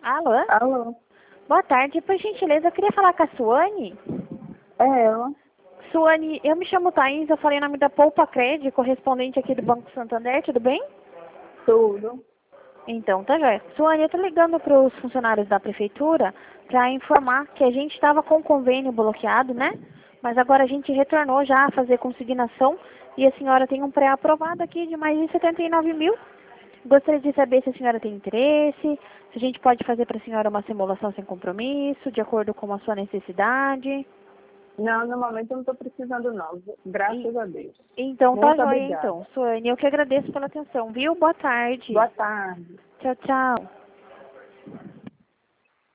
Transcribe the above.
Alô? Alô? Boa tarde, por gentileza, eu queria falar com a Suane. É ela? Suane, eu me chamo Thaís, eu falei em nome da Poupa Cred, correspondente aqui do Banco Santander, tudo bem? Tudo. Então, tá jóia. Suane, eu tô ligando para os funcionários da prefeitura para informar que a gente estava com o convênio bloqueado, né? Mas agora a gente retornou já a fazer consignação e a senhora tem um pré-aprovado aqui de mais de 79 mil. Gostaria de saber se a senhora tem interesse, se a gente pode fazer para a senhora uma simulação sem compromisso, de acordo com a sua necessidade. Não, no momento eu não estou precisando não. Graças E- a Deus. Então, tá Muito jóia, obrigada. então. Suane, eu que agradeço pela atenção, viu? Boa tarde. Boa tarde. Tchau, tchau.